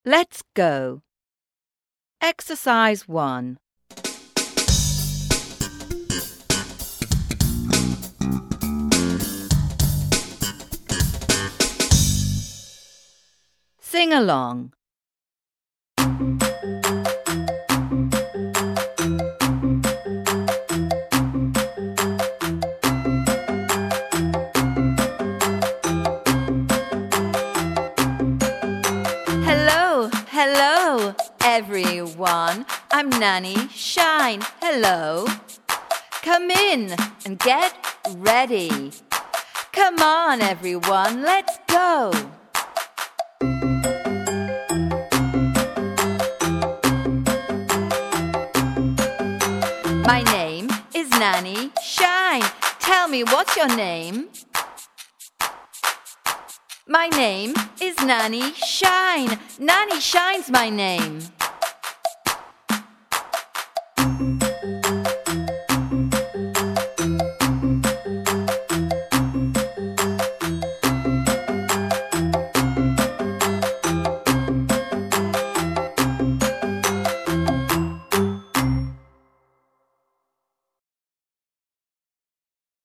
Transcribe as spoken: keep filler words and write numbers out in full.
Let's go. Exercise one. Sing along. Hello, hello, everyone. I'm Nanny Shine. Hello. Come in and get ready. Come on, everyone, let's go. My name is Nanny Shine. Tell me, what's your name? My name is Nanny Shine. Nanny Shine's my name.